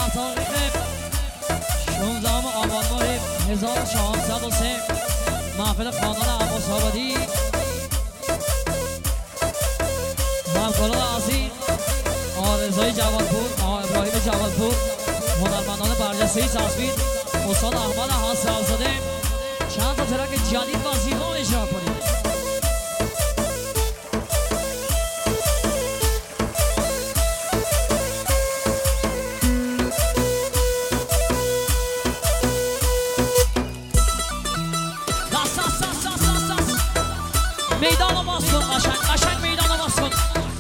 تاریخ 16 آبان ماه 1403 محفل خاندان عباس آبادی همکاران عظیم آقا رضای جوادپور، آقا ابراهیم جوادپور، هنرمندان برجسته تصویر استاد احمد حسن‌زاده چند تا ترک جدید و زیبا اجرا کنید. میدان باز کن، قشنگ میدان باز کن.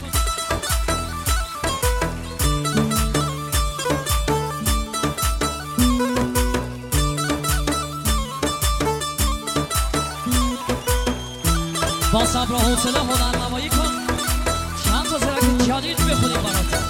با صبر و حوصله هنرنمایی کن، چند تا ترک جدید بخونیم برات.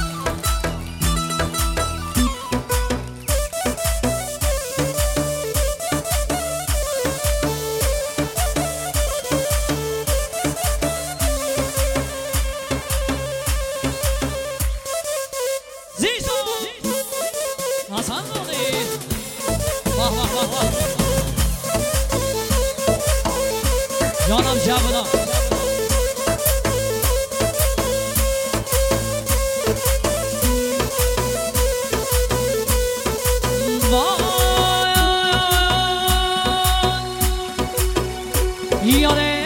جانم جوانم یاره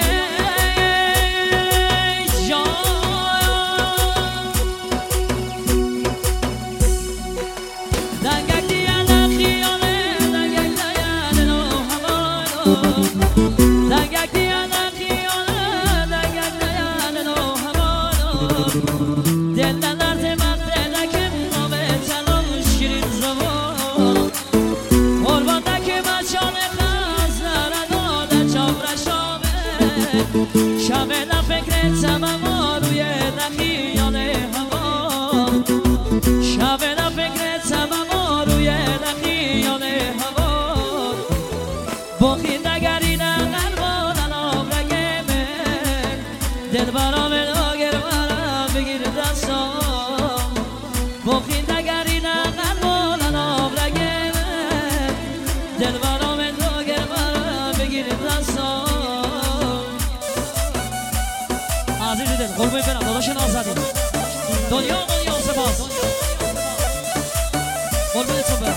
شامل فکر تمام روی نخیال هوا شامل فکر تمام روی نخیال هوا بخی نگری نقل بانم رگه من دل برام ناگر برم بگیر دستم بخی نگری نقل بانم رگه من دل برام ناگر برم بگیر دستم عزیز دل قربون برم داداش نازدین دنیا سپاس قربونتون برم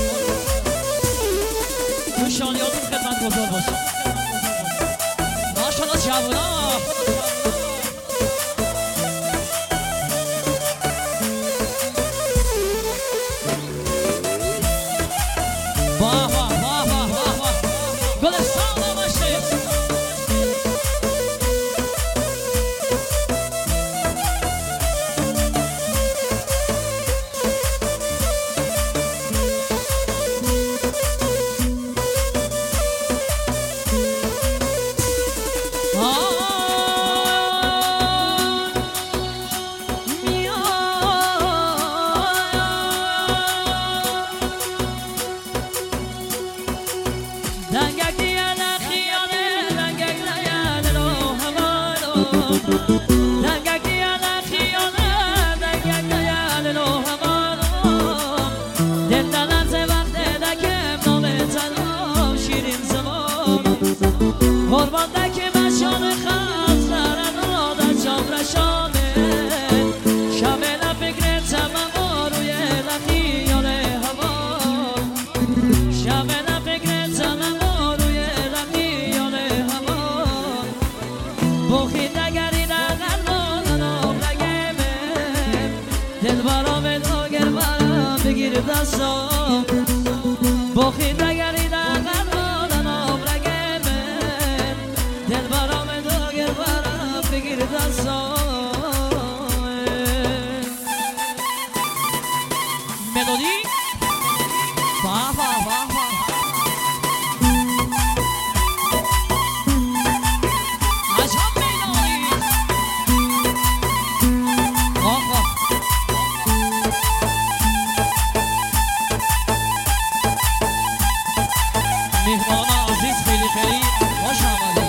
تو شانیاتون خدمت گذار باشم ماشاءالله جوانا واه واه واه واه واه واه گلستان باشه بخید نگرید اقل مادنم رگه من دل برام داگر برم بگیر دستم ملودی واه واه واه واه عجب میدانی آقا مهمان عزیز خیلی خیلی خوش آمدید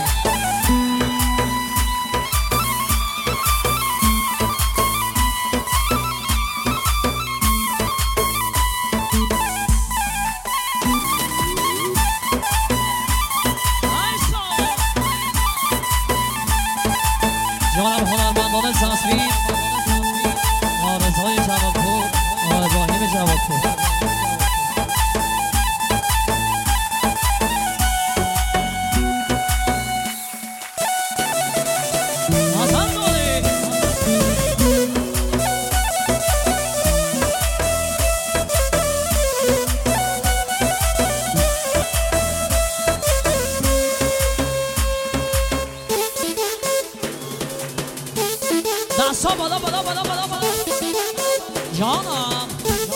جانم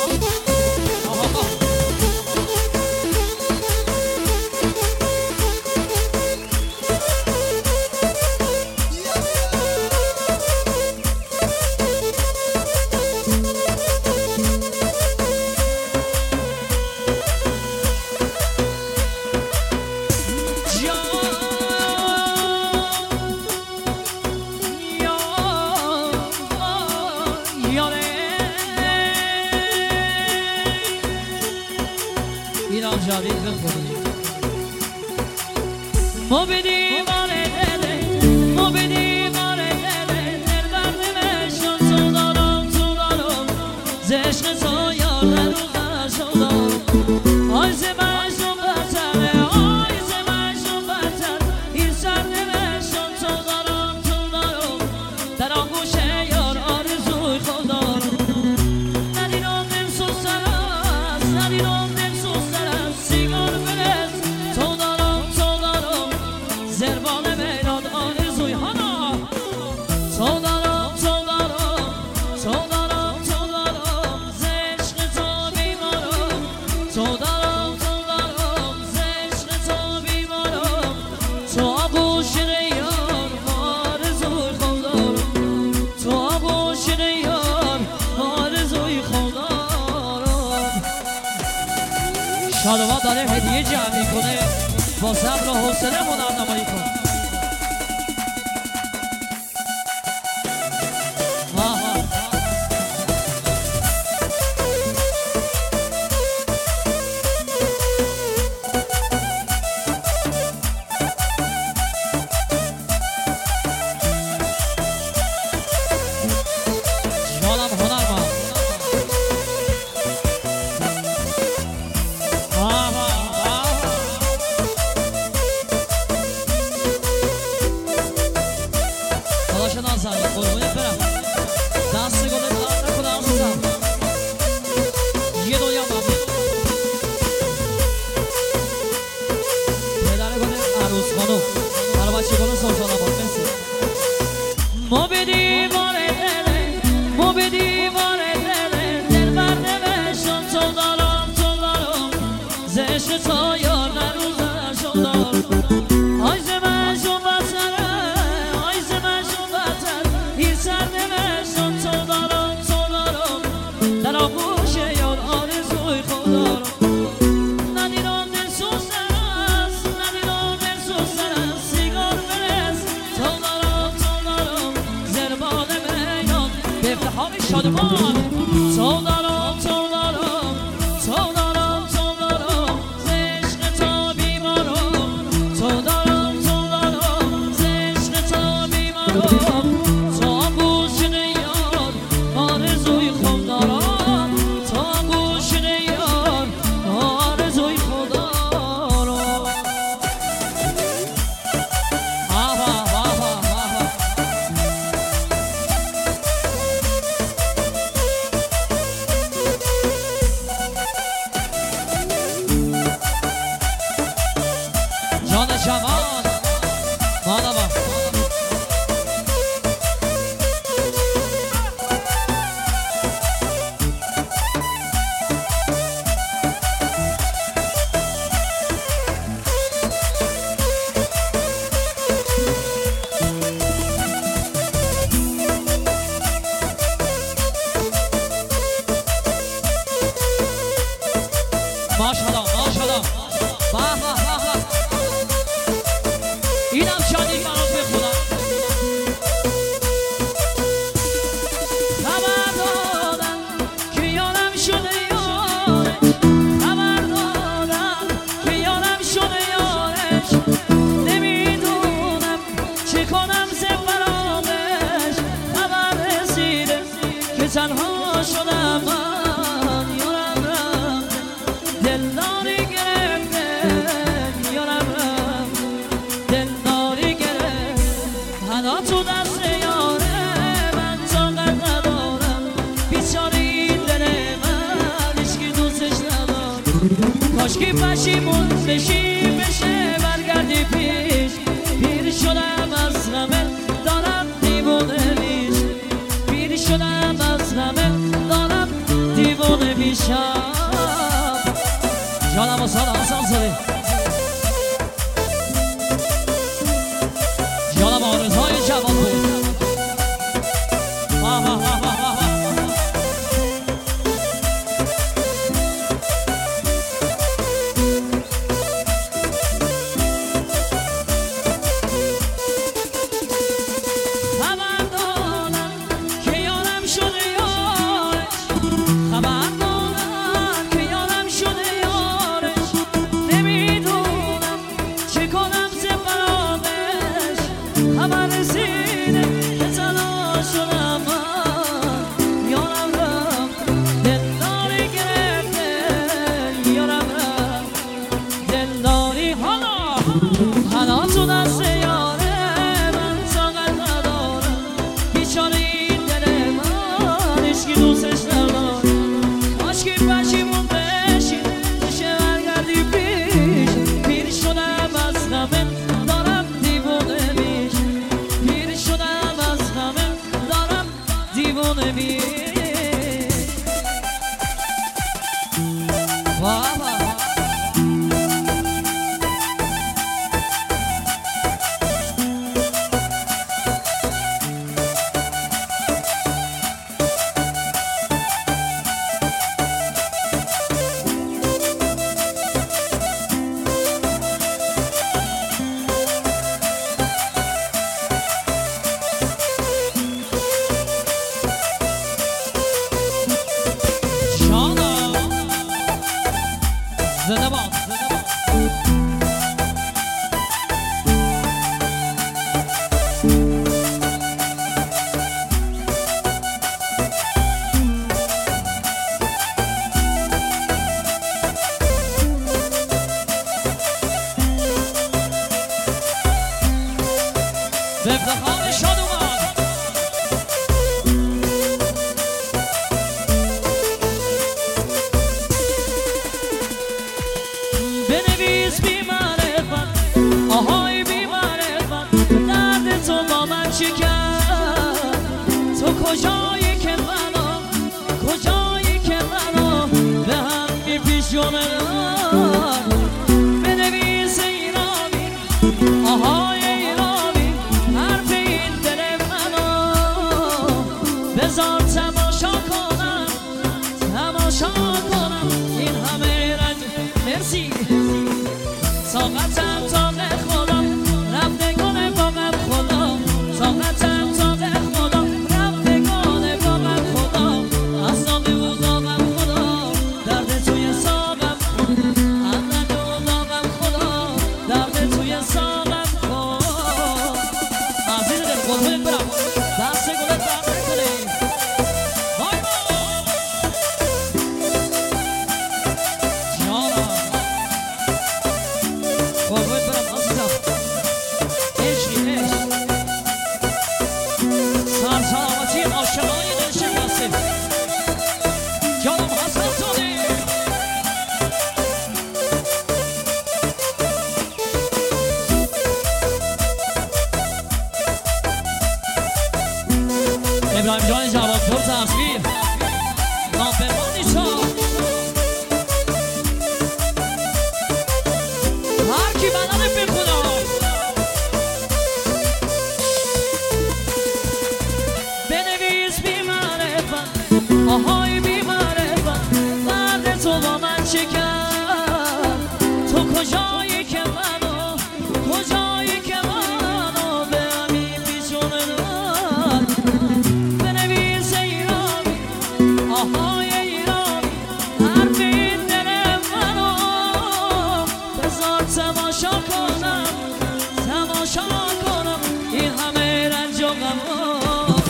جاوید بخونی ما بدیم آره دله ما بدیم آره دله دل بردمشون تو دارم زشق تو یار رو دارم آی زمشون بطره آی زمشون بطر این سردمشون تو دارم در آغوش یار آرزوی خود دارم ندیدم دل سوزتر است ندیدم زربان میراد آرزوی هانا تو دارم زشق تو بیمارم تو دارم زشق تو بیمارم تو آغوش یار آرزوی خود دارم تو آغوش یار آرزوی خود دارم شادوان داره هدیه جمع میکنه با صبر و حوصله هنرنمایی کن جانم هنرمند قربونت برم دست گلت درد نکنه عزیزم یه دنیا ممنون پدر گل عروس خانم برای بچه گل سلطان آباد مرسی ما بدیم آره دله ما بدیم آره دله دل بردمشون تو دارم زشق تو یار نروزشون دارم آی زمشون بطره آی زمشون بطر این سردمشون تو دارم در آغوش یار آرزوی خود دارم ندیدم دل سوزتر است سیگار برس تو دارم زربان میدان به افتخار شادمان تو دارم زشق تو بیمارم تو دارم زشق تو بیمارم تو آغوش یار آرزوی خود دارم تو آغوش یار آرزوی خود دارم جان جوان ماداما ماشاءالله به اینم شادی برات بخونم خبر دادم که یارم شده یارش خبر دادم که یارم شده یارش نمیدونم چه کنم زفرامش خبر رسیده که تنها شدم من یارم رفته دلداری گرفته یارم دلداری گرفت حالا تو دست یاره من طاقت ندارم بیچاره این دل من هیچکی دوستش ندارم کاشکی پشیمون بشه برگردی پیش پیر شدم از غمت دارم دیوونه میش پیر شدم از غمت دارم پیشم جانم استاد حسن زاده جانم آرزهای جوان بود ابراهیم جان جوادپور تصویر نامبرمانی شا هر کی بلده بخونه بنویس بی معرفت آهای بی معرفت درد تو با من چه کرد تو کجایی که منو کجایی که منو به همین پیشونه بنویس ایرانی آهای ایرانی حرف این دل منو بذار تماشا کنم این همه رنج و غمو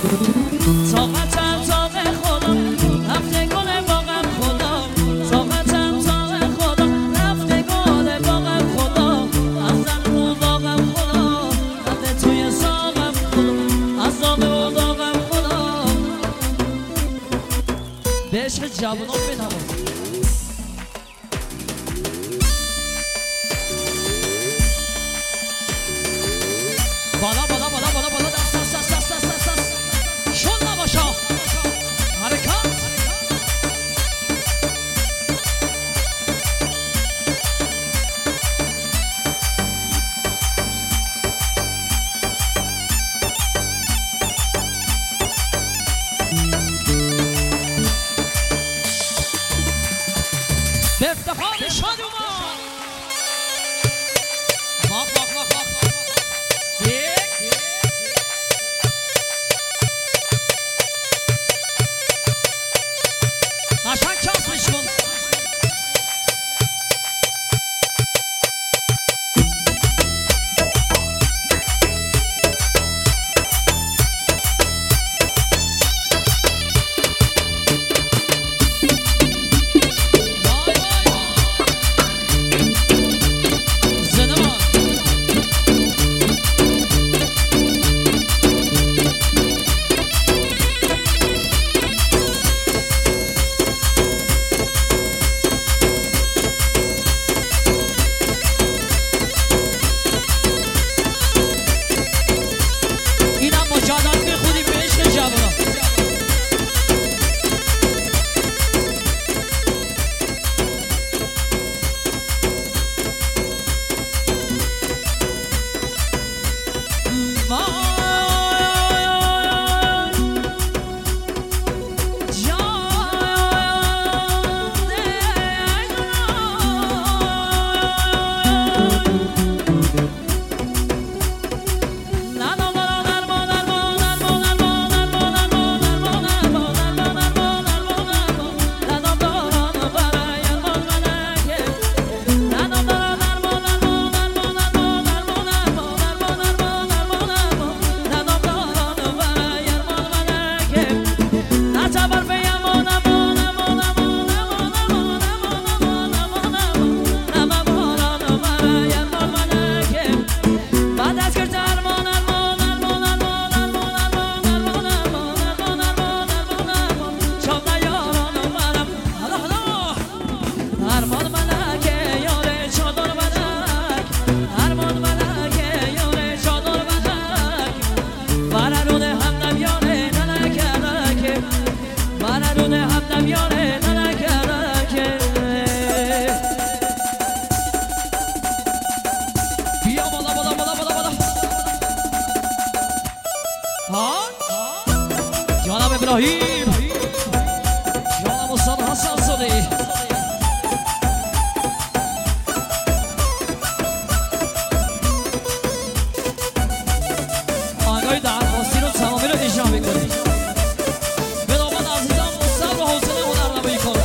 طاقتم تا به خدا رفته گل باغم خدا طاقتم تا به خدا رفته گل باغم خدا از دل و داغم خدا رفته توی ساغم خدا از داغ و داغم خدا به عشق جوانان بنوازم بالا بالا بالا بالا بالا دست دست دست دست دست دست دست شد نباشا حرکات افتخار شادومان باق قشنگ چاس بشکن جناب ابراهیم جناب استاد حسن صدی آنگاه درخواستی رو تمامی رو اجرا میکنیم به نامت عزیزم صبر و حوصله هنرنمایی کنم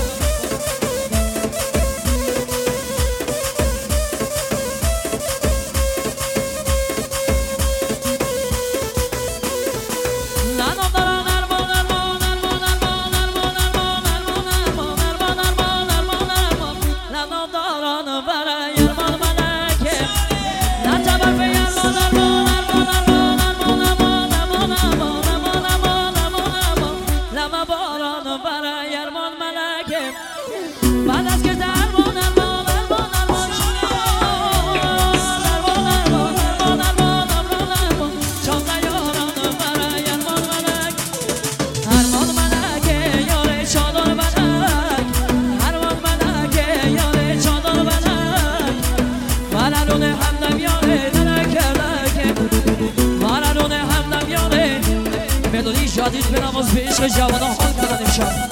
جدید به نماز به عشق جوانان حال کردن امشب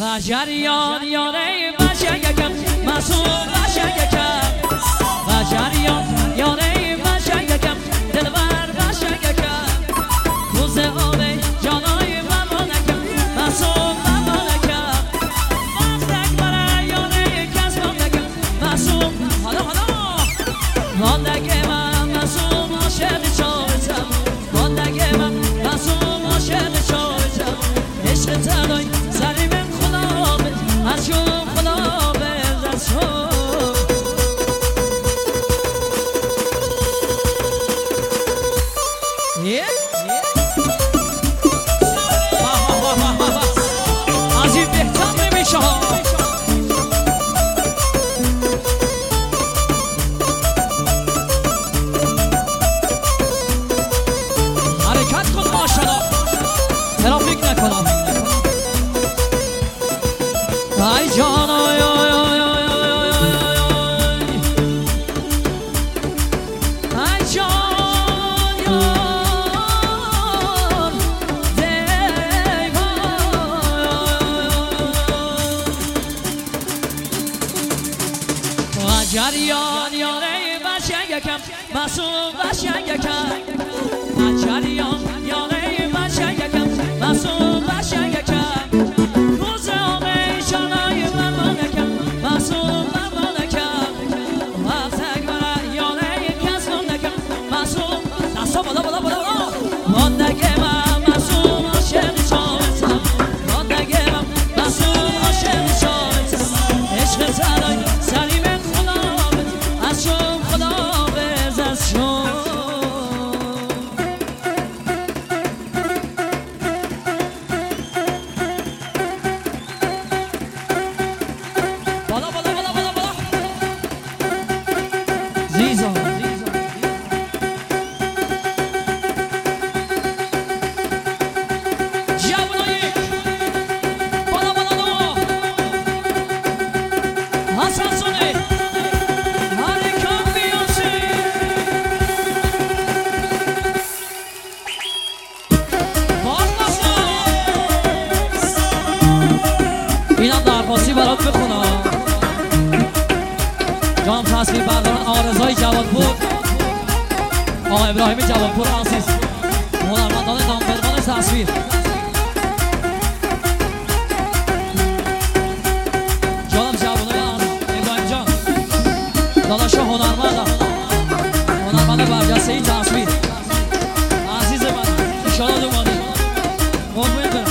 جریان یاره بشه یکم مسئول بشه یکم و جریان یاره بشه یکم دلبر بشه یکم روز آبه جانای ممانکم مسئول ممانکم وقتک برای یاره کس ممانکم مسئول حالا واندگه من مسئول عاشق چارتم واندگه من مسئول عاشق چارتم عشق تنهای سری من خلابه از شما خلابه دست شما از این بهتر نمیشه حرکت کن ماشالله ترافیک نکنم ای جان آی آی آی آی آی ای جان یار دیوان جریان یاره بشه یکم مسئول بشه یکم جریان یاره بشه یکم مسئول بشه یکم روز آقای شانای ممانکم مسئول ممانکم وقتک برای یاره کس ممانکم مسئول دستا بالا بالا بالا واندگه من مسئول عاشق چارتم واندگه من مسئول عاشق چارتم عشق تنهای سری من خلابه از شم خلابه از شم اینم درخواستی برات بخونم جانم تصویر بردارن آرزهای جوادپور آقا ابراهیم جوادپور عزیز هنرمندان نامبردان تصویر جانم جوانای ابراهیم جان داداش هنرمند برجسته ای تصویر عزیز من انشاءالله دومانی قربونت برم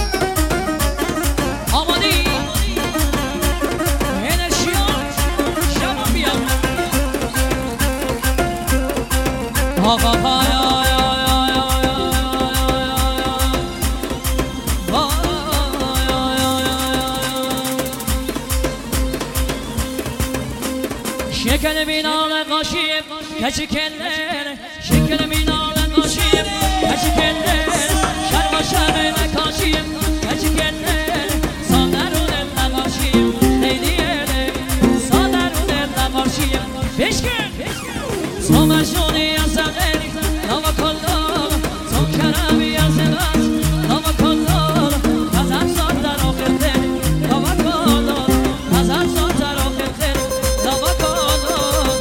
شکل مینال قاشیم کچی کلر شکل مینال قاشیم کچی کلر شرم و شرم نکاشیم کچی کلر سادرون نقاشیم لیلیه سادرون نقاشیم بشکن تو مجنونی از غیری نام کلام تو کرمی از بس نام کلام از افزاد در آخر دل نام کلام از افزاد در آخر دل نام کلام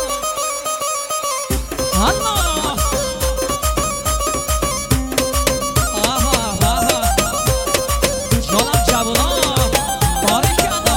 الله جانم جوانا باری کنده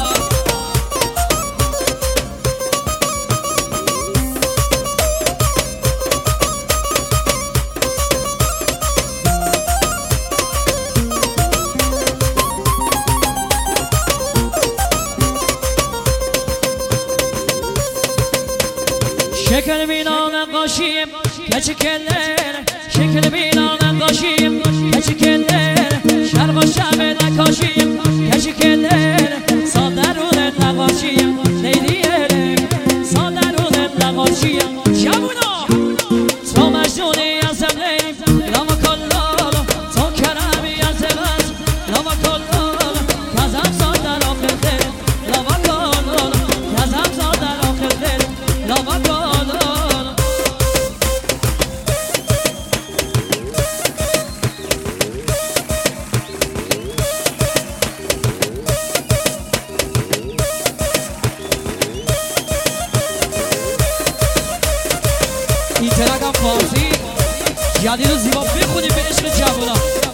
شکل بینان نقاشیم کچی کلر شکل بینان نقاشیم کچی کلر شرم و شب نکاشیم کچی کلر سادرون نقاشیم لیلیه سادرون نقاشیم جوونا تو مجنونی از لیلی لام کلال تو کرمی از بس لام کلال کزم زاد در آخر دل لام کلال کزم زاد در آخر دل لام کلال جدید و زیبا بخونیم به عشق جوانا.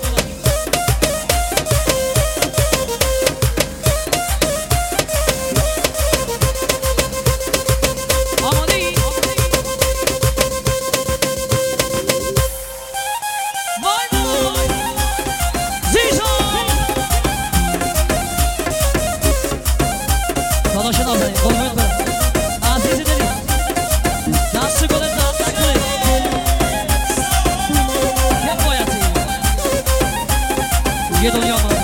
یه دنیا مانده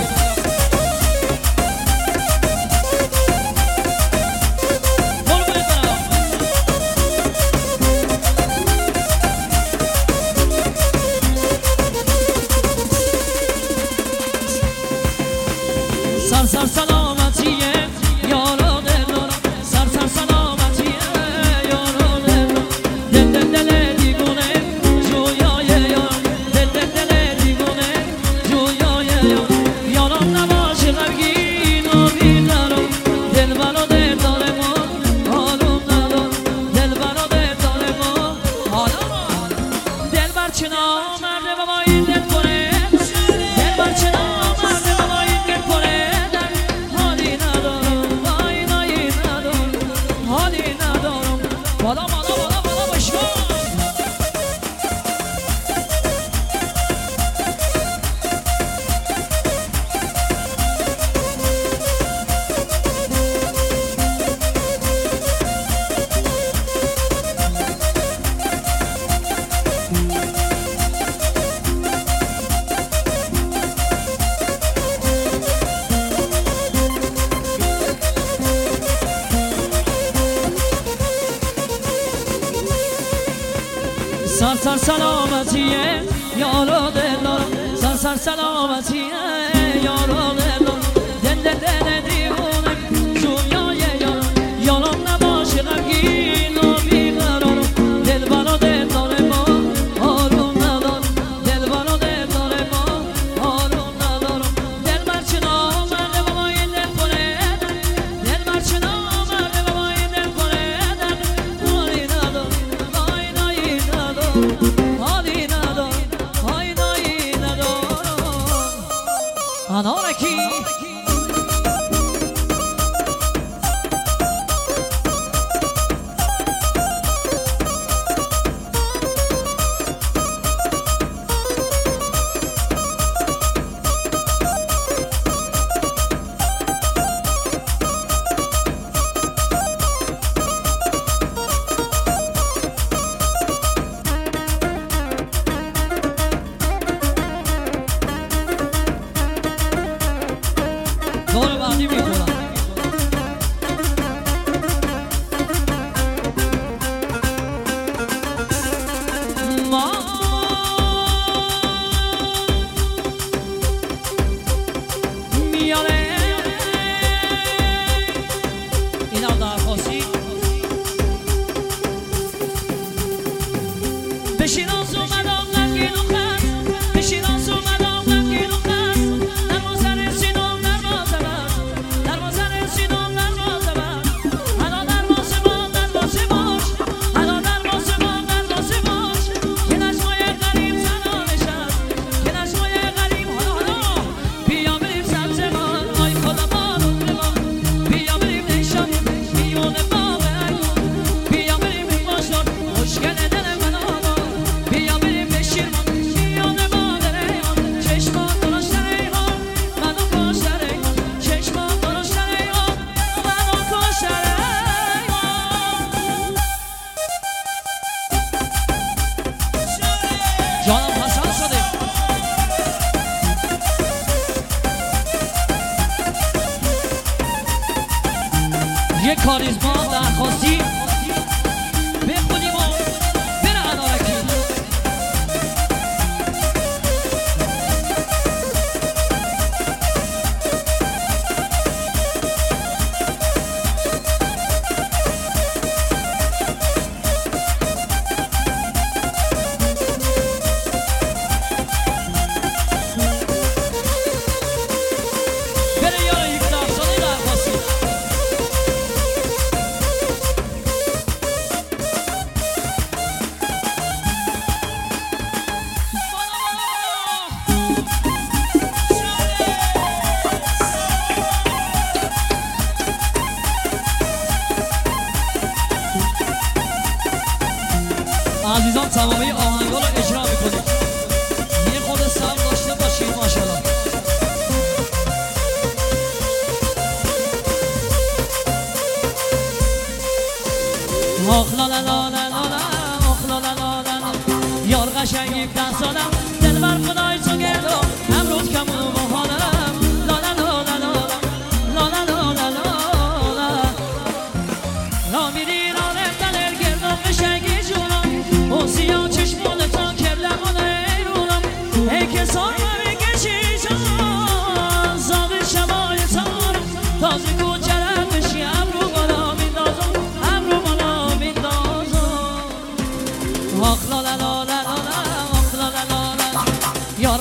سر سر سلامتیه یارو دلو سر سر سلامتیه یارو دلو دل دل دل دیگونه جویای یار دل دل دل دیگونه جویای یار یارم نباشه غمگین و بیقرار دل برا دل داره ما حالم ندار دل برا دل داره ما حالم دل بر چه نامرده بابا این دل کنه دل بر چه نامرده بابا این دل کنه بالا بالا بالا بالا باشم سر سر سلامتیه یارو دلارم سر سر سلامتیه یارو دلارم دل دل دل دیوونه جویای یارم یارم نباشه غمگین و بیقرارم دل برا دل داره ما آروم ندارم دل برا دل داره ما آروم ندارم دل بر چه نامرده بابا این دل کنه دل بر چه نامرده بابا این دل کنه حالی ندارم حالی ندارم حالی ندارم انارکی دور بعدی میکنم ما میاره این هم درخواستی به شیراز اومدم غمگین و خست به شیراز اومدم غمگین و خست دروازه رسیدم دروازه بر حالا دروازه باش حالا دروازه باش که نجمای غریب زنانش هست که نجمای غریب حالا بیا بریم سبزمان آی خدا بارون بمان بیا بریم نیشان میون باغ ایگون بیا بریم باشد مشکل دل من آبا بیا بریم به شیرمان میون مادر ایمان چشمان درشتر ایمان منو کشتر ایمان چشمان درشتر ایمان منو کشتر ایمان جانم حسن شده یه کاریزما درخواستی بخونیم و بره انارکی بره یارو یک درصدی درخواستی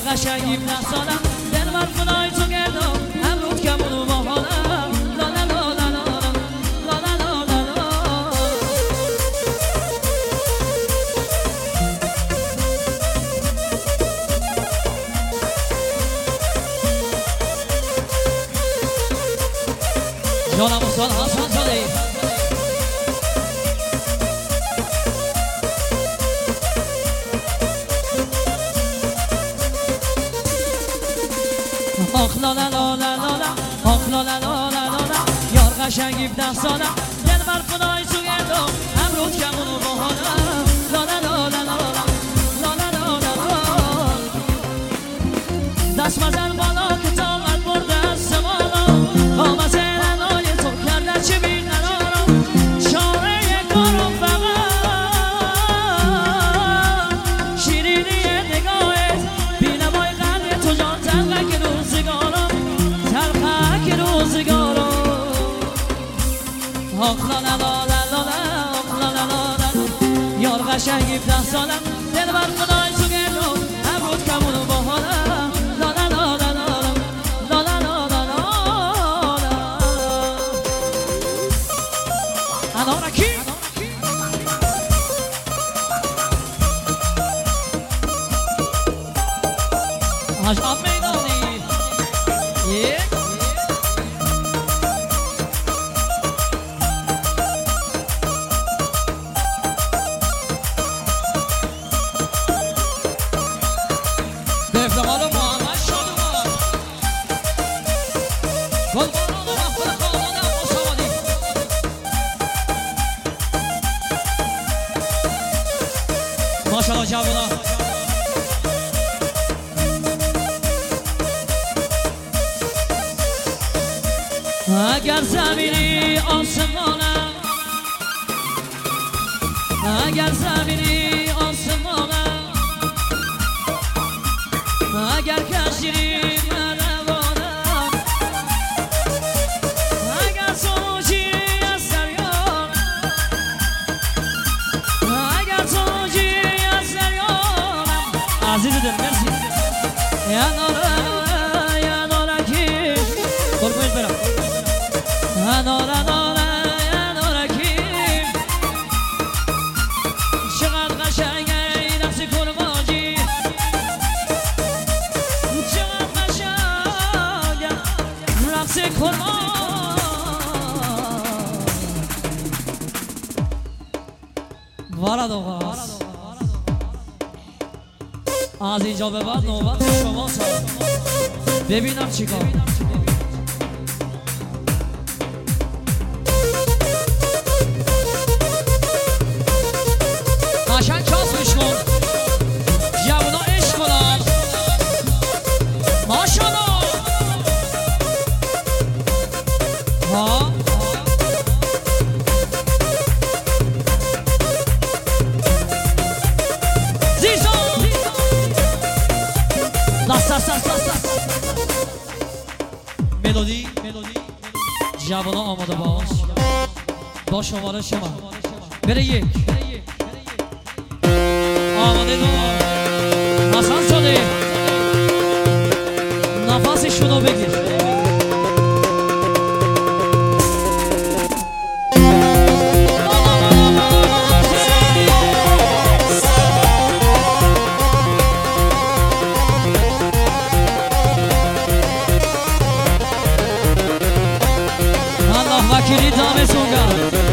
قشنگی 17 سالم دل بر خدای تو گردم امروز کمونو با حالم لا لا لا لا لا لا لا لا لا جانم استاد حسن زاده آخ لا لا لا لا لا لا آخ لا لا لا لا لا یار قشنگی 17 سالم دل بر خدای تو گردم امروز کمونو با حالم لا لا لا لا لا لا لا لا لا دست مزن بالا که طاقت برده از بالا آمد زنای تو کرده چه بیقرارم چاره کارم فقط شیرینی نگاهت بینمای قلب تو جان تلقه روزگارم آخ لا لا لا لا لا آخ لا لا لا لا یار قشنگی 17 سالم دل بر خدای تو گردم امروز کمونو با حالم لا لا لا لا لا لا لا لا لا لا انارکی حاج آب میدانی به افتقال محمد شادوان گلباران و مخبر خانان مصابادی ماشاءالله جوانا اگر زمینی آسمانم اگر زمینی آسمانم اگر کشیری من روانم اگر سوچی از دریام اگر سوچی از دریام عزیز دل مرسی یا نارکی قربونت برم نارکی چقدر قشنگه این رقص کرماجی چقدر قشنگه رقص کرماج وارد آقا از اینجا به بعد نوبت شما ببینم چیکار قشنگ چاسبش کن جوونا عشق کنن ماشاءالله ها زیزان دست ملودی جوونا آماده باش با شماره شما بره یک آماده دو حسن زاده نفسشونو بگیر الله وکیلی دامتون گرد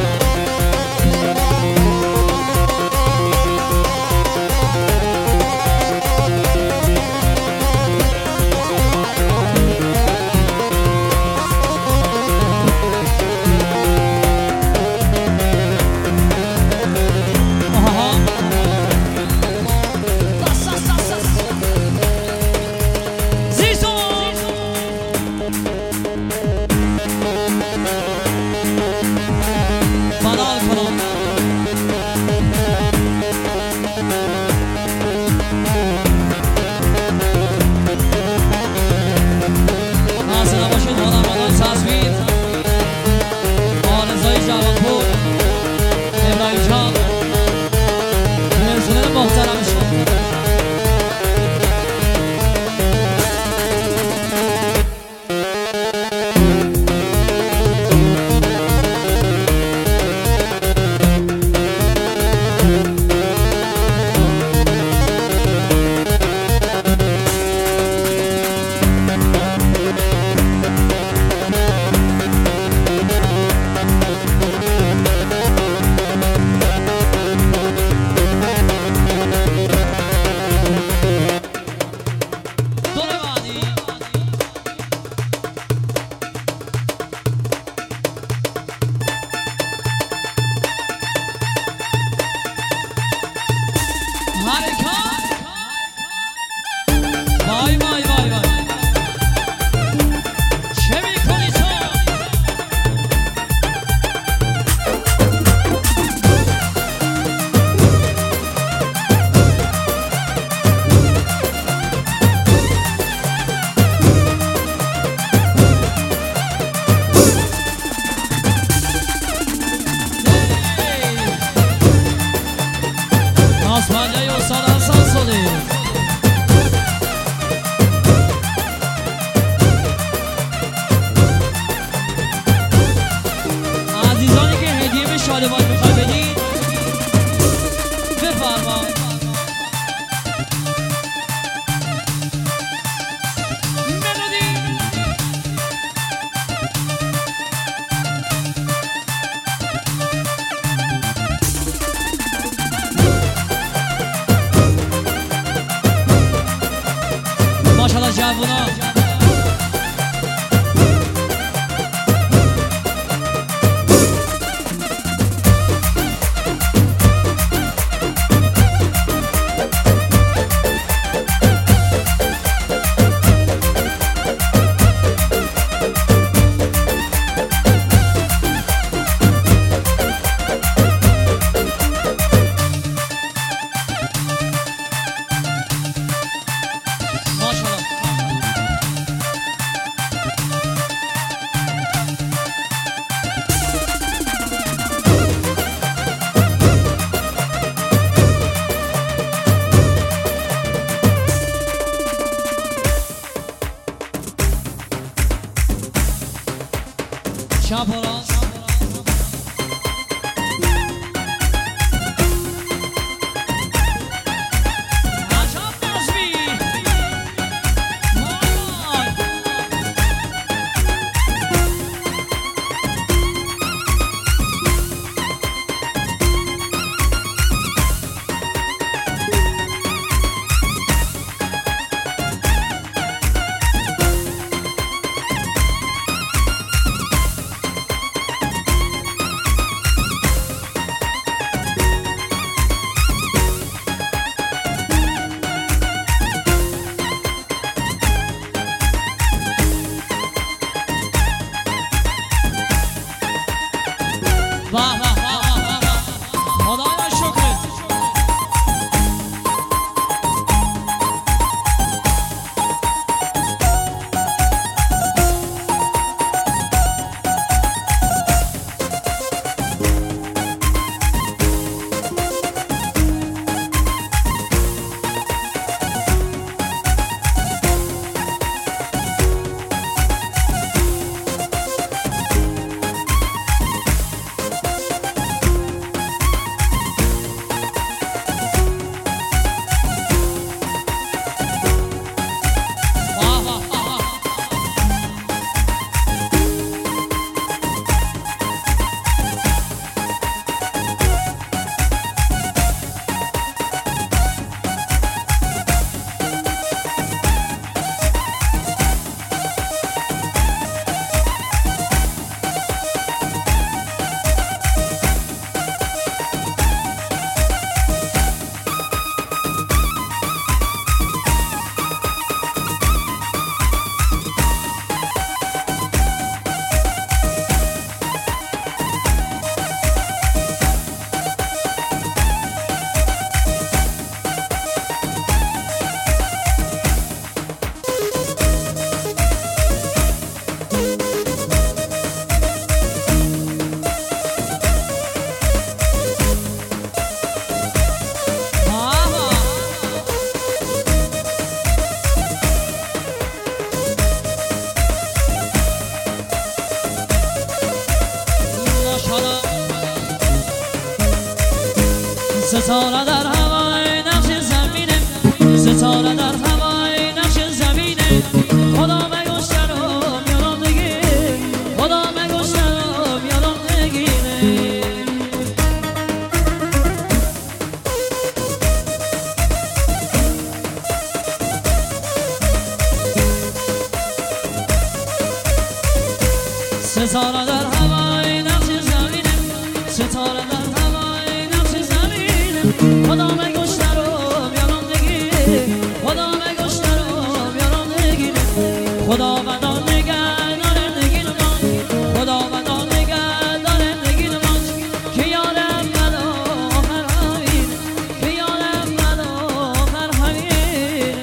جوونا شابوراس عجب نظمی مای واه واه واه واه خدایا شکرت ستاره در هوای نقش زمینه ستاره در هوای نقش زمینه خدا مگوشترم یادم نگیر خدا مگوشترم یادم نگیره ستاره در هوای نقش زمینه ستاره در هوای نقش زمینه خدا مگوشترم یادم نگیره خدا مگوشترم یادم نگیره خدا ودا نگه داره نگیر من خدا ودا نگه داره نگیر من که یارم من آخر همین که یارم من آخر همین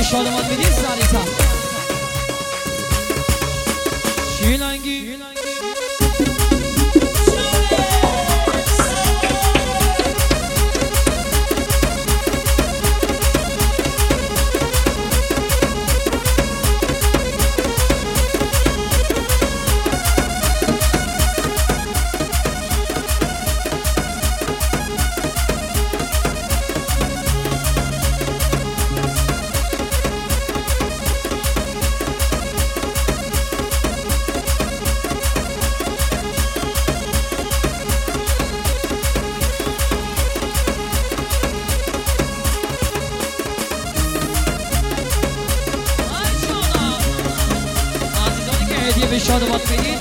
شادمان میدید سریع‌تر شیلنگی شادمان میدید